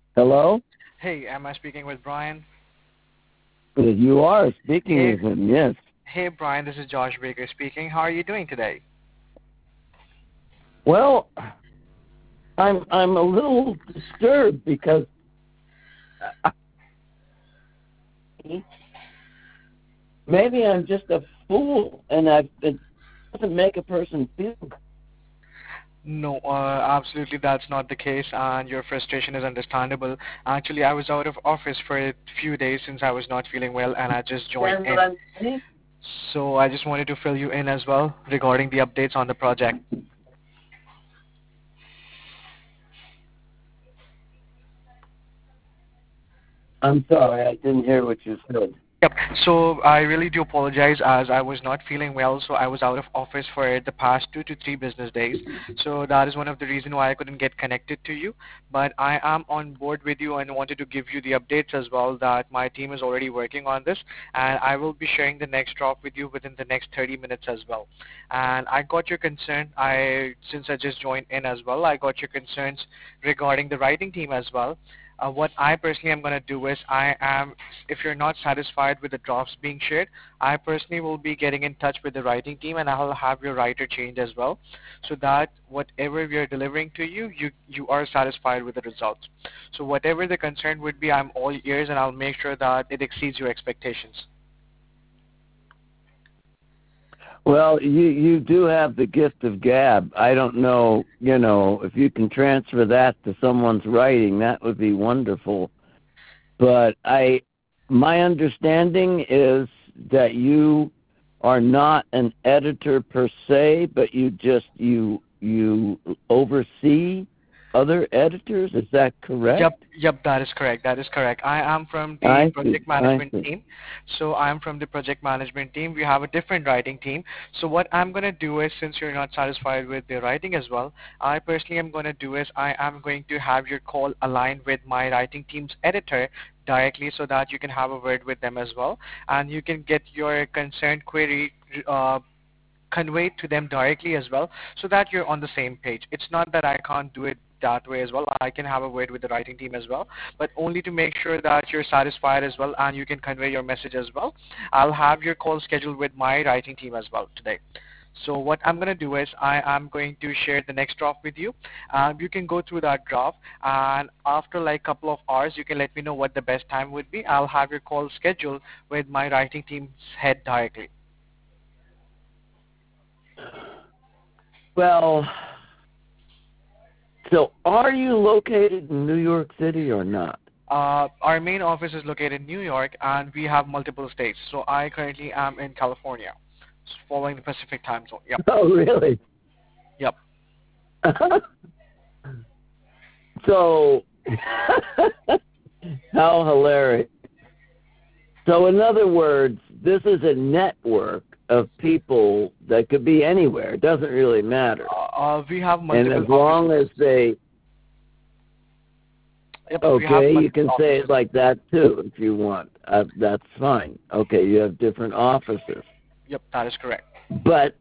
Hello? Hey, am I speaking with Brian? You are speaking Hey, with him, yes. hey, Brian, this is Josh Baker speaking. How are you doing today? Well, I'm a little disturbed because I, maybe I'm just a fool, and it doesn't make a person feel good. No, absolutely that's not the case, and your frustration is understandable. Actually, I was out of office for a few days since I was not feeling well, and I just joined Understand what in. I'm saying? So I just wanted to fill you in as well regarding the updates on the project. I'm sorry, I didn't hear what you said. Yep. So I really do apologize as I was not feeling well, so I was out of office for the past 2 to 3 business days. So that is one of the reason why I couldn't get connected to you. But I am on board with you and wanted to give you the updates as well that my team is already working on this, and I will be sharing the next drop with you within the next 30 minutes as well. And I got your concern. Since I just joined in as well, I got your concerns regarding the writing team as well. What I personally am going to do is if you're not satisfied with the drafts being shared, I personally will be getting in touch with the writing team and I'll have your writer change as well so that whatever we are delivering to you, you are satisfied with the results. So whatever the concern would be, I'm all ears and I'll make sure that it exceeds your expectations. Well, you do have the gift of gab. I don't know, if you can transfer that to someone's writing, that would be wonderful. But my understanding is that you are not an editor per se, but you oversee other editors. Is that correct? Yep, that is correct. That is correct. I am from the I see. project I management see. team. So I am from the project management team. We have a different writing team. So what I'm going to do is, since you're not satisfied with the writing as well, I personally am going to do is I am going to have your call aligned with my writing team's editor directly so that you can have a word with them as well. And you can get your concerned query conveyed to them directly as well so that you're on the same page. It's not that I can't do it that way as well. I can have a word with the writing team as well, but only to make sure that you're satisfied as well and you can convey your message as well. I'll have your call scheduled with my writing team as well today. So what I'm going to do is I am going to share the next draft with you. You can go through that draft and after like couple of hours you can let me know what the best time would be. I'll have your call scheduled with my writing team's head directly. Well, so are you located in New York City or not? Our main office is located in New York, and we have multiple states. So I currently am in California, following the Pacific time zone. Yep, Oh, really? yep. So, how hilarious. So, in other words, this is a network of people that could be anywhere. It doesn't really matter. We have And multiple as long offices. as they, Yep, we have okay, you multiple can say it offices. like that too if you want. That's fine. Okay, you have different offices. Yep, that is correct. But,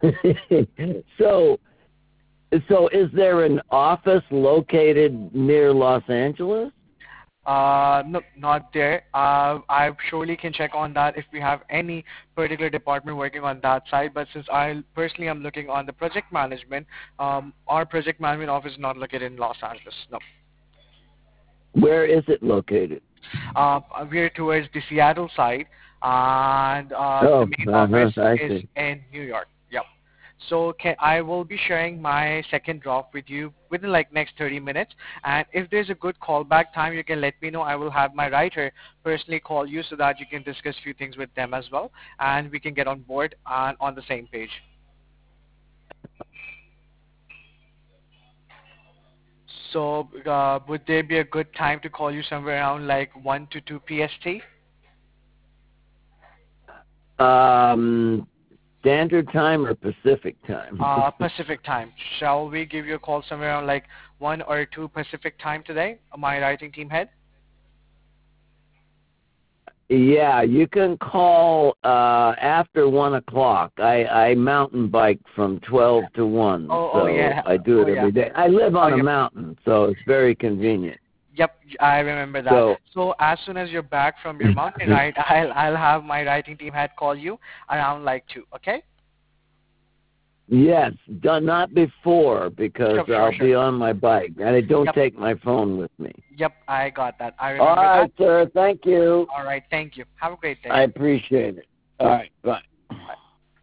so, so is there an office located near Los Angeles? No, not there. I surely can check on that if we have any particular department working on that side. But since I personally am looking on the project management, our project management office is not located in Los Angeles. No. Where is it located? Uh, we're towards the Seattle side, and the Oh, main office I is see. in New York. Yep. So I will be sharing my second draft with you within like next 30 minutes. And if there's a good callback time, you can let me know. I will have my writer personally call you so that you can discuss few things with them as well, and we can get on board and on the same page. So would there be a good time to call you somewhere around like 1 to 2 PST? Um, Standard Time or Pacific Time? Pacific time. Shall we give you a call somewhere around like 1 or 2 Pacific time today? My writing team head? Yeah, you can call after 1 o'clock. I mountain bike from 12 to 1, Oh so yeah. I do Oh it yeah. every day. I live Oh on a yeah. mountain, so it's very convenient. Yep, I remember that. So So as soon as you're back from your mountain ride, I'll have my writing team head call you around like 2. Okay? yes, not before because Sure, sure, I'll sure. be on my bike and I don't Yep, take my phone with me. yep, I got that. I All remember that. right, sir. Thank you. All right, thank you. Have a great day. I appreciate it. All right, bye.